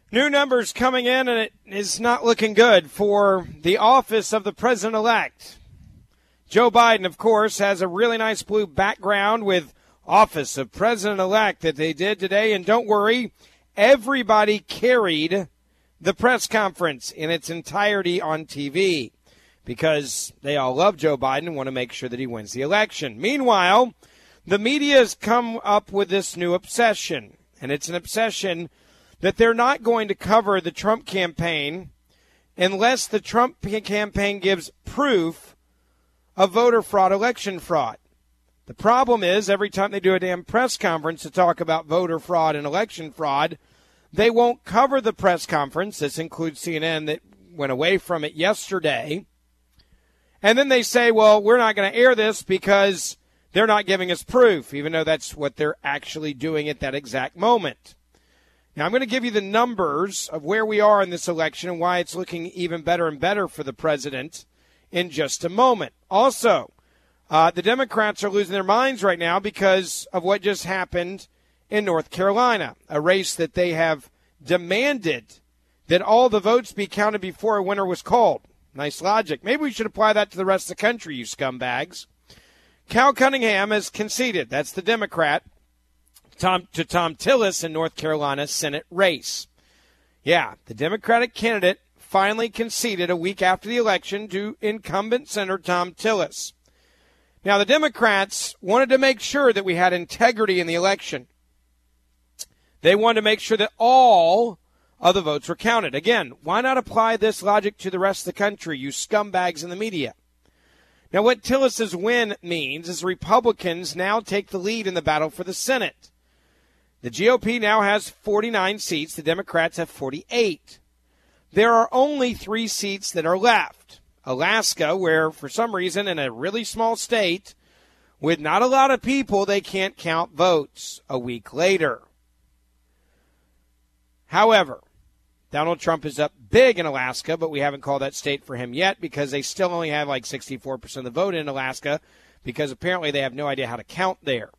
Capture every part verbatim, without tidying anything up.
New numbers coming in, and it is not looking good for the office of the president-elect. Joe Biden, of course, has a really nice blue background with office of president-elect that they did today. And don't worry, everybody carried the press conference in its entirety on T V because they all love Joe Biden and want to make sure that he wins the election. Meanwhile, the media has come up with this new obsession, and it's an obsession that they're not going to cover the Trump campaign unless the Trump campaign gives proof of voter fraud, election fraud. The problem is every time they do a damn press conference to talk about voter fraud and election fraud, they won't cover the press conference. This includes C N N that went away from it yesterday. And then they say, well, we're not going to air this because they're not giving us proof, even though that's what they're actually doing at that exact moment. Now, I'm going to give you the numbers of where we are in this election and why it's looking even better and better for the president in just a moment. Also, uh, the Democrats are losing their minds right now because of what just happened in North Carolina, a race that they have demanded that all the votes be counted before a winner was called. Nice logic. Maybe we should apply that to the rest of the country, you scumbags. Cal Cunningham has conceded, that's the Democrat, Tom, to Tom Tillis in North Carolina Senate race. Yeah, the Democratic candidate finally conceded a week after the election to incumbent Senator Tom Tillis. Now, the Democrats wanted to make sure that we had integrity in the election. They wanted to make sure that all of the votes were counted. Again, why not apply this logic to the rest of the country, you scumbags in the media? Now, what Tillis's win means is Republicans now take the lead in the battle for the Senate. The G O P now has forty-nine seats. The Democrats have forty-eight. There are only three seats that are left. Alaska, where for some reason in a really small state, with not a lot of people, they can't count votes a week later. However, Donald Trump is up big in Alaska, but we haven't called that state for him yet because they still only have like sixty-four percent of the vote in Alaska because apparently they have no idea how to count there.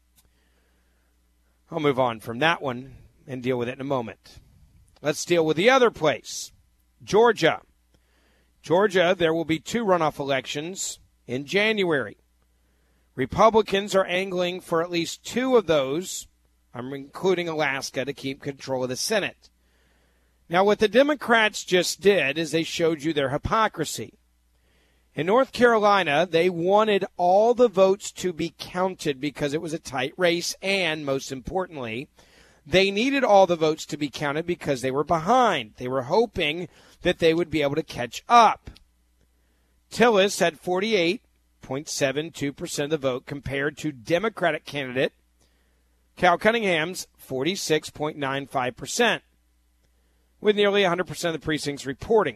I'll move on from that one and deal with it in a moment. Let's deal with the other place, Georgia. Georgia, there will be two runoff elections in January. Republicans are angling for at least two of those, I'm including Alaska, to keep control of the Senate. Now, what the Democrats just did is they showed you their hypocrisy. In North Carolina, they wanted all the votes to be counted because it was a tight race, and most importantly, they needed all the votes to be counted because they were behind. They were hoping that they would be able to catch up. Tillis had forty-eight point seven two percent of the vote compared to Democratic candidate Cal Cunningham's forty-six point nine five percent, with nearly one hundred percent of the precincts reporting.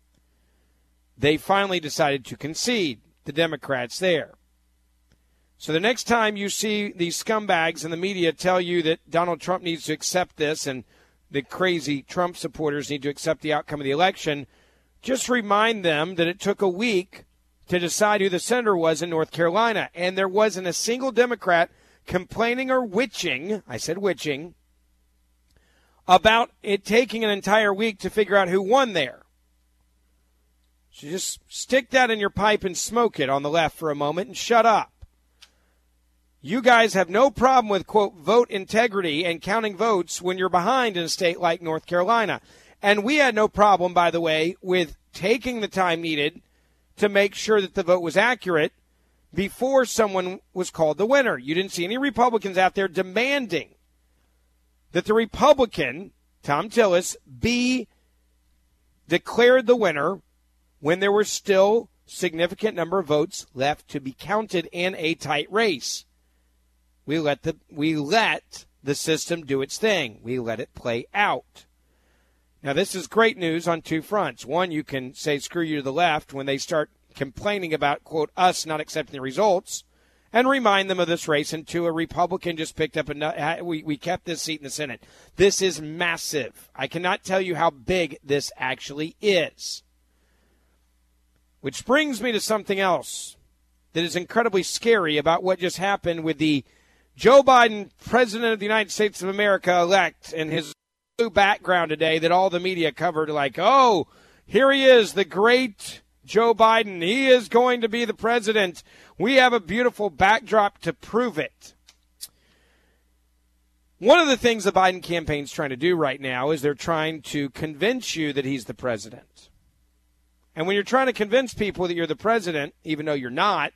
They finally decided to concede, the Democrats there. So the next time you see these scumbags in the media tell you that Donald Trump needs to accept this and the crazy Trump supporters need to accept the outcome of the election, just remind them that it took a week to decide who the senator was in North Carolina, and there wasn't a single Democrat complaining or witching, I said witching, about it taking an entire week to figure out who won there. So just stick that in your pipe and smoke it on the left for a moment and shut up. You guys have no problem with, quote, vote integrity and counting votes when you're behind in a state like North Carolina. And we had no problem, by the way, with taking the time needed to make sure that the vote was accurate before someone was called the winner. You didn't see any Republicans out there demanding that the Republican, Tom Tillis, be declared the winner when there were still significant number of votes left to be counted in a tight race. We let the we let the system do its thing. We let it play out. Now, this is great news on two fronts. One, you can say screw you to the left when they start complaining about, quote, us not accepting the results, and remind them of this race. And two, a Republican just picked up a we we kept this seat in the Senate. This is massive. I cannot tell you how big this actually is. Which brings me to something else that is incredibly scary about what just happened with the Joe Biden, President of the United States of America elect, and his background today that all the media covered, like, oh, here he is, the great Joe Biden. He is going to be the president. We have a beautiful backdrop to prove it. One of the things the Biden campaign is trying to do right now is they're trying to convince you that he's the president. And when you're trying to convince people that you're the president, even though you're not,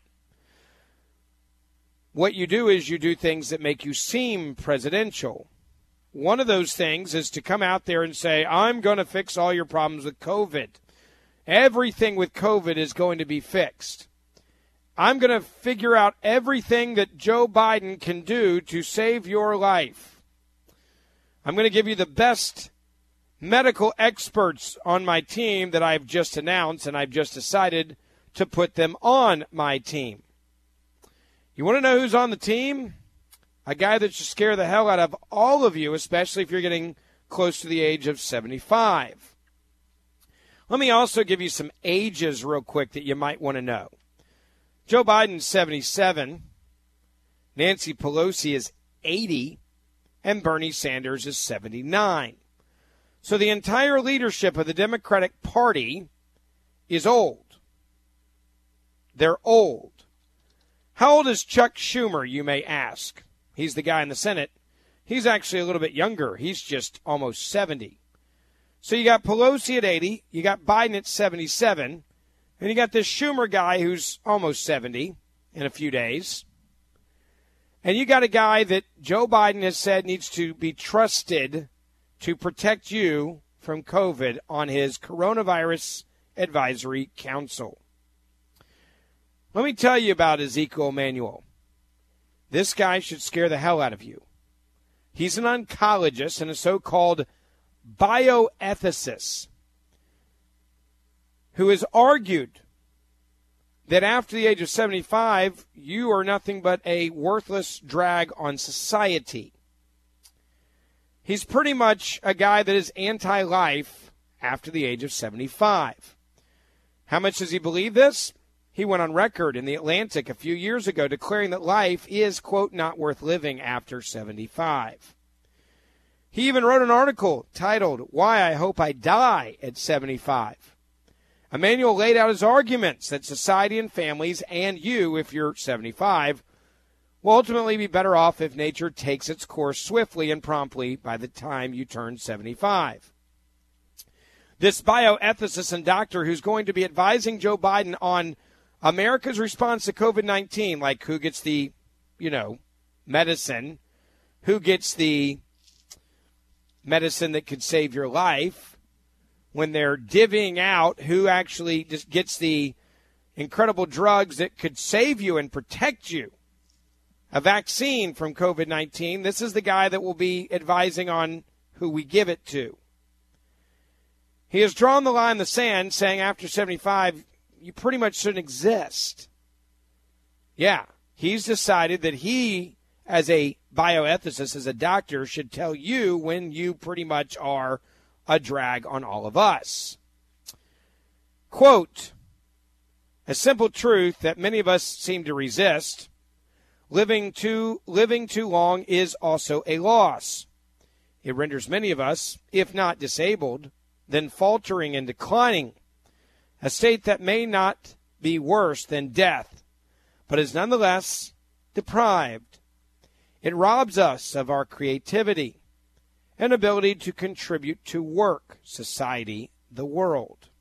what you do is you do things that make you seem presidential. One of those things is to come out there and say, I'm going to fix all your problems with COVID. Everything with COVID is going to be fixed. I'm going to figure out everything that Joe Biden can do to save your life. I'm going to give you the best medical experts on my team that I've just announced, and I've just decided to put them on my team. You want to know who's on the team? A guy that should scare the hell out of all of you, especially if you're getting close to the age of seventy-five. Let me also give you some ages real quick that you might want to know. Joe Biden's seventy-seven, Nancy Pelosi is eighty, and Bernie Sanders is seventy-nine. So the entire leadership of the Democratic Party is old. They're old. How old is Chuck Schumer, you may ask? He's the guy in the Senate. He's actually a little bit younger. He's just almost seventy. So you got Pelosi at eighty, you got Biden at seventy-seven, and you got this Schumer guy who's almost seventy in a few days. And you got a guy that Joe Biden has said needs to be trusted to protect you from COVID on his Coronavirus Advisory Council. Let me tell you about Ezekiel Emanuel. This guy should scare the hell out of you. He's an oncologist and a so-called bioethicist who has argued that after the age of seventy-five, you are nothing but a worthless drag on society. He's pretty much a guy that is anti-life after the age of seventy-five. How much does he believe this? He went on record in The Atlantic a few years ago declaring that life is, quote, not worth living after seventy-five. He even wrote an article titled, Why I Hope I Die at seventy-five. Emanuel laid out his arguments that society and families, and you, if you're seventy-five, will ultimately be better off if nature takes its course swiftly and promptly by the time you turn seventy-five. This bioethicist and doctor who's going to be advising Joe Biden on America's response to COVID nineteen, like who gets the, you know, medicine, who gets the medicine that could save your life, when they're divvying out who actually just gets the incredible drugs that could save you and protect you, a vaccine from COVID nineteen. This is the guy that will be advising on who we give it to. He has drawn the line in the sand, saying after seventy-five, you pretty much shouldn't exist. Yeah, he's decided that he, as a bioethicist, as a doctor, should tell you when you pretty much are a drag on all of us. Quote, a simple truth that many of us seem to resist, living too, living too long is also a loss. It renders many of us, if not disabled, then faltering and declining, a state that may not be worse than death, but is nonetheless deprived. It robs us of our creativity and ability to contribute to work, society, the world.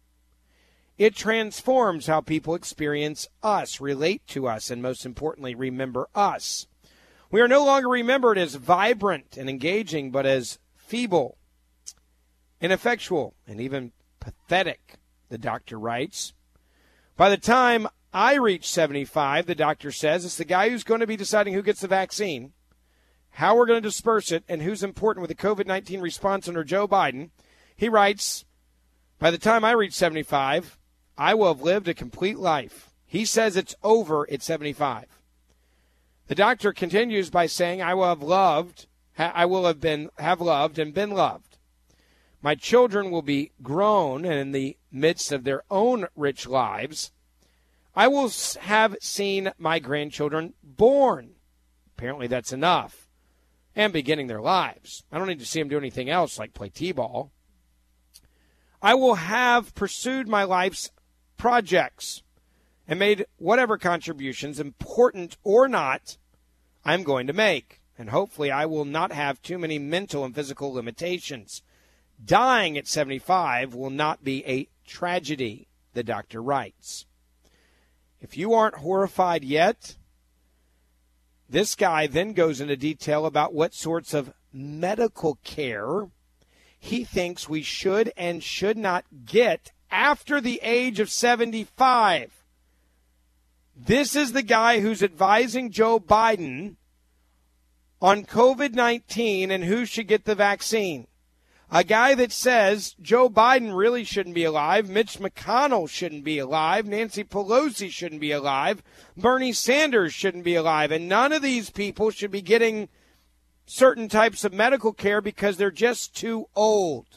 It transforms how people experience us, relate to us, and most importantly, remember us. We are no longer remembered as vibrant and engaging, but as feeble, ineffectual, and even pathetic, the doctor writes. By the time I reach seventy-five, the doctor says, it's the guy who's going to be deciding who gets the vaccine, how we're going to disperse it, and who's important with the COVID nineteen response under Joe Biden. He writes, by the time I reach seventy-five, I will have lived a complete life. He says it's over at seventy-five. The doctor continues by saying, I will have loved, I will have been, have loved and been loved. My children will be grown and in the midst of their own rich lives. I will have seen my grandchildren born. Apparently that's enough. and beginning their lives. I don't need to see them do anything else like play t-ball. I will have pursued my life's projects and made whatever contributions, important or not, I'm going to make. And hopefully I will not have too many mental and physical limitations. Dying at seventy-five will not be a tragedy, the doctor writes. If you aren't horrified yet, this guy then goes into detail about what sorts of medical care he thinks we should and should not get after the age of seventy-five. This is the guy who's advising Joe Biden on covid nineteen and who should get the vaccine. A guy that says Joe Biden really shouldn't be alive, Mitch McConnell shouldn't be alive, Nancy Pelosi shouldn't be alive, Bernie Sanders shouldn't be alive, and none of these people should be getting certain types of medical care because they're just too old.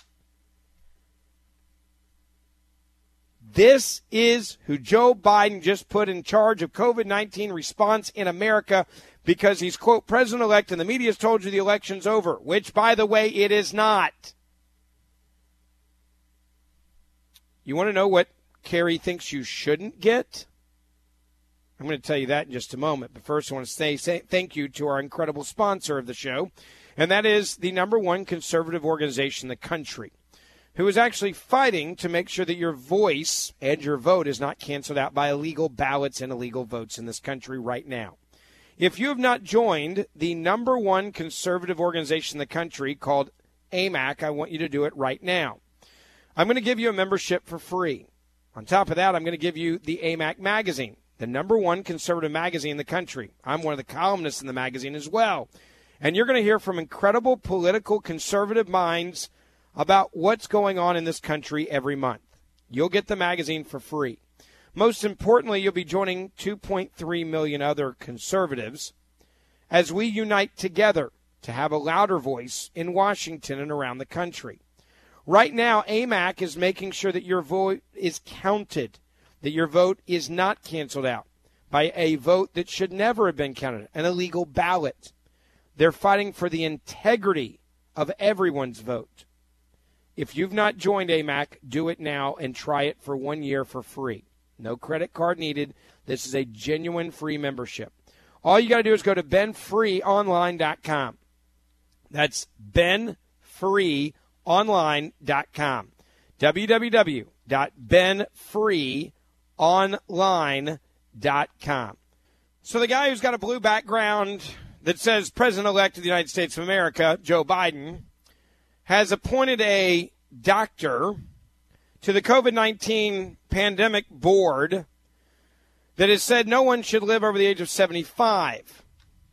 This is who Joe Biden just put in charge of covid nineteen response in America because he's, quote, president-elect and the media's told you the election's over, which, by the way, it is not. You want to know what Kerry thinks you shouldn't get? I'm going to tell you that in just a moment. But first, I want to say, say thank you to our incredible sponsor of the show, and that is the number one conservative organization in the country, who is actually fighting to make sure that your voice and your vote is not canceled out by illegal ballots and illegal votes in this country right now. If you have not joined the number one conservative organization in the country called A M A C, I want you to do it right now. I'm going to give you a membership for free. On top of that, I'm going to give you the A M A C magazine, the number one conservative magazine in the country. I'm one of the columnists in the magazine as well. And you're going to hear from incredible political conservative minds about what's going on in this country every month. You'll get the magazine for free. Most importantly, you'll be joining two point three million other conservatives as we unite together to have a louder voice in Washington and around the country. Right now, A M A C is making sure that your vote is counted, that your vote is not canceled out by a vote that should never have been counted, an illegal ballot. They're fighting for the integrity of everyone's vote. If you've not joined A M A C, do it now and try it for one year for free. No credit card needed. This is a genuine free membership. All you got to do is go to ben free online dot com. That's ben free online dot com. w w w dot ben free online dot com. So the guy who's got a blue background that says President-elect of the United States of America, Joe Biden, has appointed a doctor to the covid nineteen pandemic board that has said no one should live over the age of seventy-five.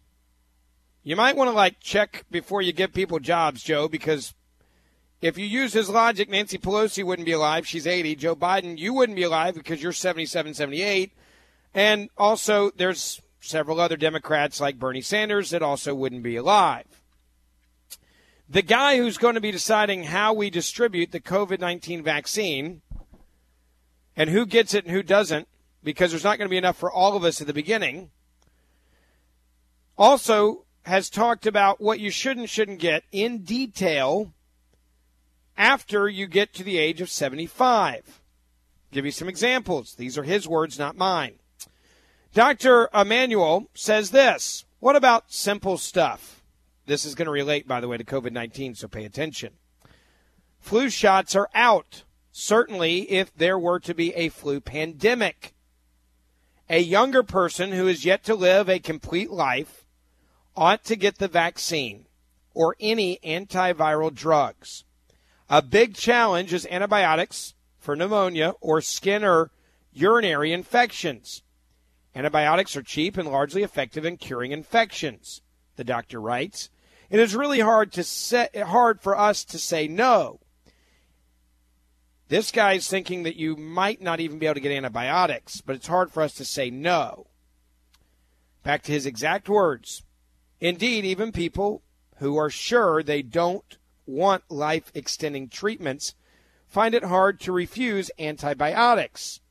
You might want to, like, check before you give people jobs, Joe, because if you use his logic, Nancy Pelosi wouldn't be alive. She's eighty. Joe Biden, you wouldn't be alive because you're seventy-seven, seventy-eight. And also there's several other Democrats like Bernie Sanders that also wouldn't be alive. The guy who's going to be deciding how we distribute the covid nineteen vaccine and who gets it and who doesn't, because there's not going to be enough for all of us at the beginning, also has talked about what you should and shouldn't get in detail after you get to the age of seventy-five. Give you some examples. These are his words, not mine. Doctor Emanuel says this. What about simple stuff? This is going to relate, by the way, to covid nineteen, so pay attention. Flu shots are out, certainly if there were to be a flu pandemic. A younger person who is yet to live a complete life ought to get the vaccine or any antiviral drugs. A big challenge is antibiotics for pneumonia or skin or urinary infections. Antibiotics are cheap and largely effective in curing infections, the doctor writes. It is really hard to set, hard for us to say no. This guy's thinking that you might not even be able to get antibiotics, but it's hard for us to say no. Back to his exact words. Indeed, even people who are sure they don't want life-extending treatments find it hard to refuse antibiotics.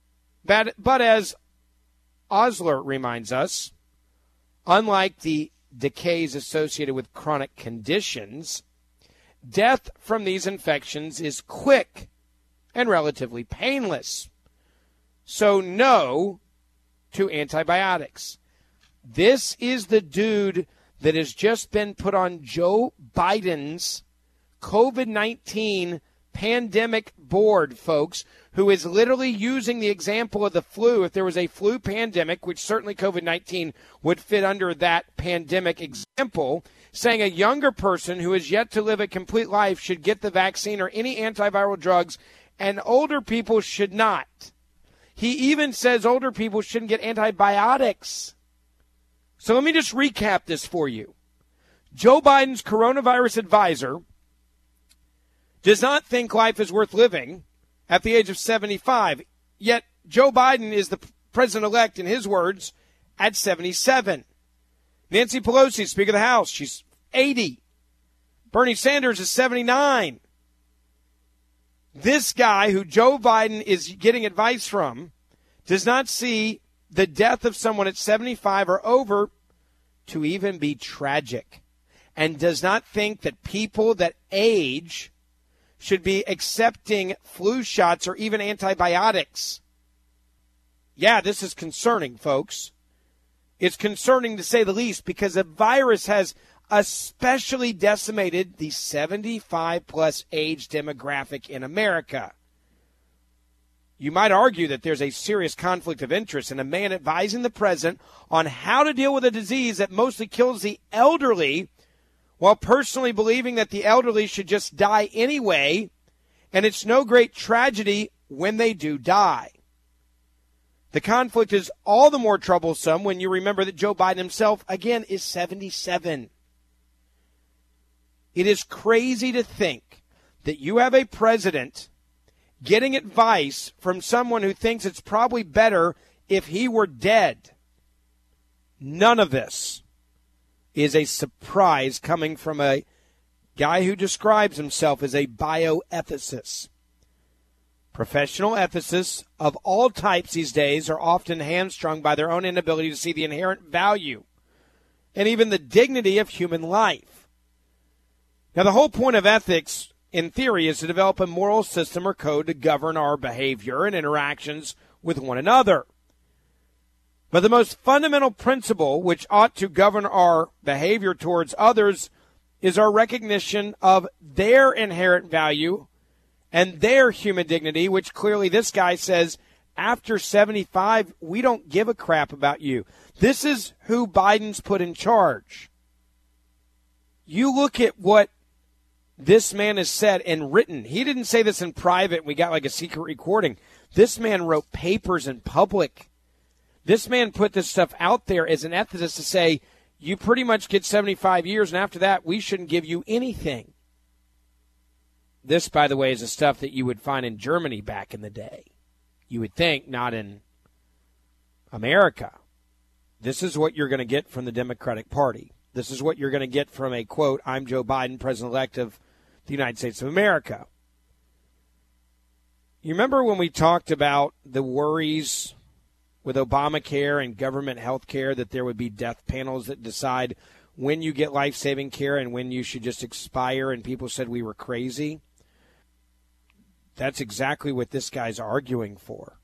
But, but as Osler reminds us, unlike the decays associated with chronic conditions, death from these infections is quick and relatively painless. So no to antibiotics. This is the dude that has just been put on Joe Biden's COVID nineteen pandemic board, folks, who is literally using the example of the flu. If there was a flu pandemic, which certainly COVID nineteen would fit under that pandemic example, saying a younger person who is yet to live a complete life should get the vaccine or any antiviral drugs, and older people should not. He even says older people shouldn't get antibiotics. So let me just recap this for you. Joe Biden's coronavirus advisor does not think life is worth living at the age of seventy-five. Yet Joe Biden is the president-elect, in his words, at seventy-seven. Nancy Pelosi, Speaker of the House, she's eighty. Bernie Sanders is seventy-nine. This guy who Joe Biden is getting advice from does not see the death of someone at seventy-five or over to even be tragic, and does not think that people that age should be accepting flu shots or even antibiotics. Yeah, this is concerning, folks. It's concerning to say the least, because the virus has especially decimated the seventy-five plus age demographic in America. You might argue that there's a serious conflict of interest in a man advising the president on how to deal with a disease that mostly kills the elderly, while personally believing that the elderly should just die anyway, and it's no great tragedy when they do die. The conflict is all the more troublesome when you remember that Joe Biden himself, again, is seventy-seven. It is crazy to think that you have a president getting advice from someone who thinks it's probably better if he were dead. None of this is a surprise coming from a guy who describes himself as a bioethicist. Professional ethicists of all types these days are often hamstrung by their own inability to see the inherent value and even the dignity of human life. Now, the whole point of ethics, in theory, is to develop a moral system or code to govern our behavior and interactions with one another. But the most fundamental principle which ought to govern our behavior towards others is our recognition of their inherent value and their human dignity, which clearly this guy says, after seventy-five, we don't give a crap about you. This is who Biden's put in charge. You look at what this man has said and written. He didn't say this in private. We got like a secret recording. This man wrote papers in public. This man put this stuff out there as an ethicist to say, you pretty much get seventy-five years, and after that, we shouldn't give you anything. This, by the way, is the stuff that you would find in Germany back in the day. You would think, not in America. This is what you're going to get from the Democratic Party. This is what you're going to get from a, quote, I'm Joe Biden, President-elect of the United States of America. You remember when we talked about the worries with Obamacare and government health care that there would be death panels that decide when you get life-saving care and when you should just expire, and people said we were crazy? That's exactly what this guy's arguing for.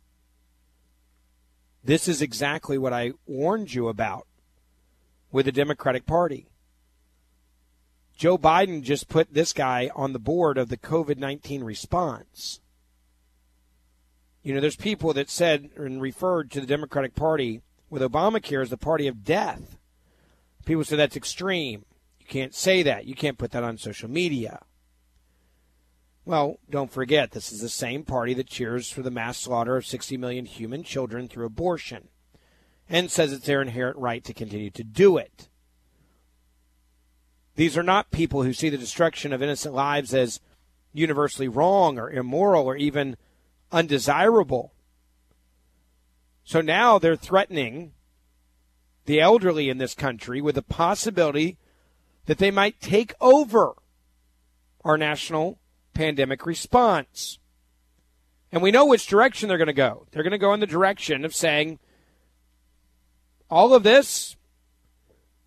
This is exactly what I warned you about with the Democratic Party. Joe Biden just put this guy on the board of the COVID nineteen response. You know, there's people that said and referred to the Democratic Party with Obamacare as the party of death. People say that's extreme. You can't say that. You can't put that on social media. Well, don't forget, this is the same party that cheers for the mass slaughter of sixty million human children through abortion and says it's their inherent right to continue to do it. These are not people who see the destruction of innocent lives as universally wrong or immoral or even undesirable. So now they're threatening the elderly in this country with the possibility that they might take over our national pandemic response. And we know which direction they're going to go. They're going to go in the direction of saying all of this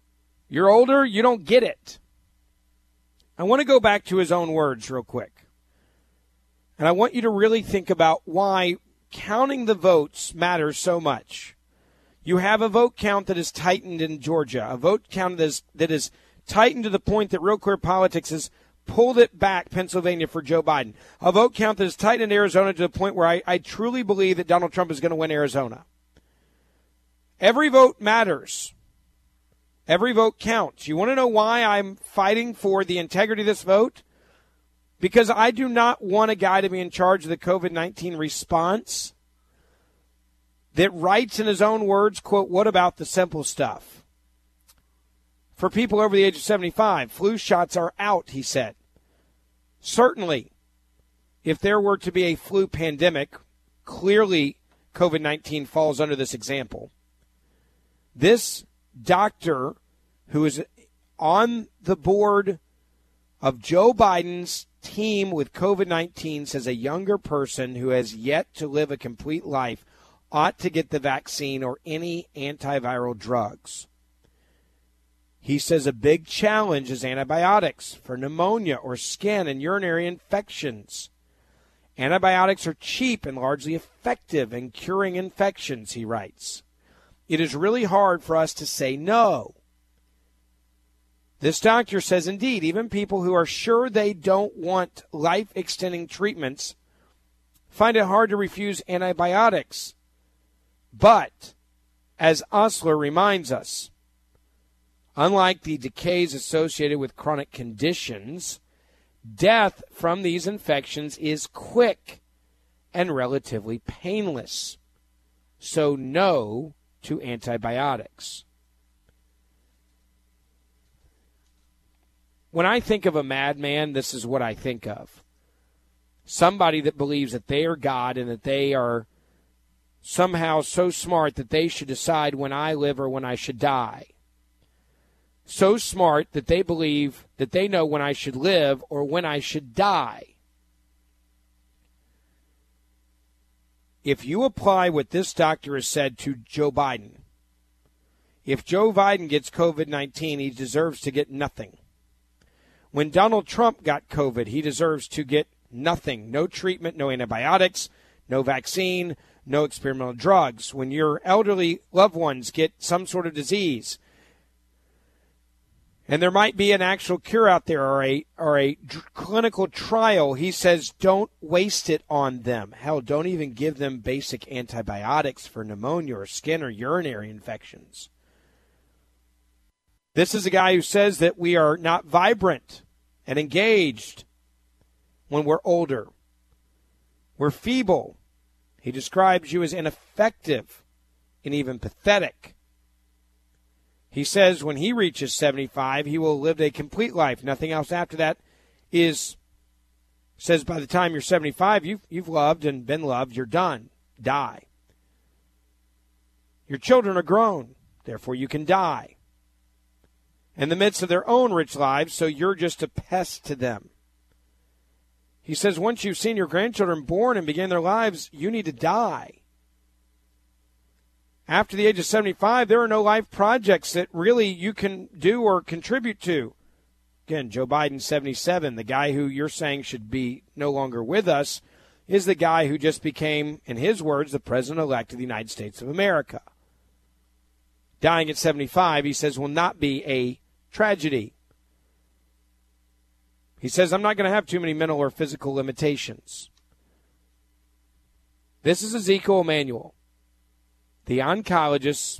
You're older, you don't get it. I want to go back to his own words real quick. And I want you to really think about why counting the votes matters so much. You have a vote count that is tightened in Georgia, a vote count that is, that is tightened to the point that Real Clear Politics has pulled it back, Pennsylvania, for Joe Biden. A vote count that is tightened in Arizona to the point where I, I truly believe that Donald Trump is going to win Arizona. Every vote matters. Every vote counts. You want to know why I'm fighting for the integrity of this vote? Because I do not want a guy to be in charge of the covid nineteen response that writes in his own words, quote, what about the simple stuff? For people over the age of seventy-five, flu shots are out, he said. Certainly, if there were to be a flu pandemic, clearly covid nineteen falls under this example. This doctor who is on the board of Joe Biden's team with covid nineteen says a younger person who has yet to live a complete life ought to get the vaccine or any antiviral drugs. He says a big challenge is antibiotics for pneumonia or skin and urinary infections. Antibiotics are cheap and largely effective in curing infections, he writes. It is really hard for us to say no. This doctor says, indeed, even people who are sure they don't want life-extending treatments find it hard to refuse antibiotics. But, as Osler reminds us, unlike the decays associated with chronic conditions, death from these infections is quick and relatively painless. So no to antibiotics. When I think of a madman, this is what I think of. Somebody that believes that they are God and that they are somehow so smart that they should decide when I live or when I should die. So smart that they believe that they know when I should live or when I should die. If you apply what this doctor has said to Joe Biden, if Joe Biden gets covid nineteen, he deserves to get nothing. When Donald Trump got COVID, he deserves to get nothing. No treatment, no antibiotics, no vaccine, no experimental drugs. When your elderly loved ones get some sort of disease, and there might be an actual cure out there or a or a clinical trial, he says don't waste it on them. Hell, don't even give them basic antibiotics for pneumonia or skin or urinary infections. This is a guy who says that we are not vibrant and engaged when we're older. We're feeble. He describes you as ineffective and even pathetic. He says when he reaches seventy-five, he will have lived a complete life. Nothing else after that is, says by the time you're seventy-five, you've, you've loved and been loved, you're done. Die. Your children are grown, therefore you can die. In the midst of their own rich lives, so you're just a pest to them. He says once you've seen your grandchildren born and begin their lives, you need to die. After the age of seventy-five, there are no life projects that really you can do or contribute to. Again, Joe Biden, seventy-seven, the guy who you're saying should be no longer with us, is the guy who just became, in his words, the president-elect of the United States of America. Dying at seventy-five, he says, will not be a tragedy. He says, I'm not going to have too many mental or physical limitations. This is Ezekiel Emanuel, the oncologist,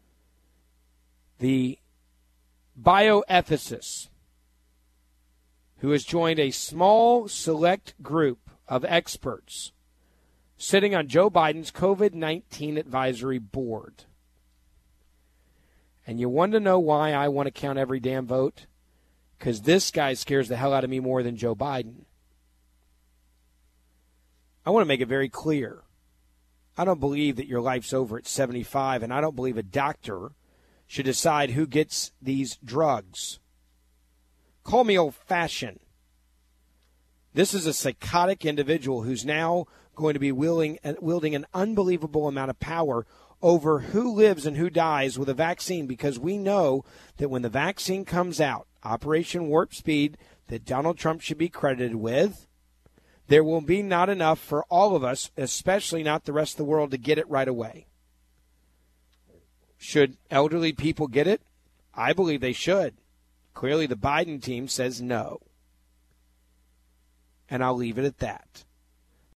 the bioethicist, who has joined a small select group of experts sitting on Joe Biden's covid nineteen advisory board. And you want to know why I want to count every damn vote? Because this guy scares the hell out of me more than Joe Biden. I want to make it very clear. I don't believe that your life's over at seventy-five, and I don't believe a doctor should decide who gets these drugs. Call me old-fashioned. This is a psychotic individual who's now going to be wielding, wielding an unbelievable amount of power over who lives and who dies with a vaccine, because we know that when the vaccine comes out, Operation Warp Speed, that Donald Trump should be credited with, there will be not enough for all of us, especially not the rest of the world, to get it right away. Should elderly people get it? I believe they should. Clearly, the Biden team says no. And I'll leave it at that.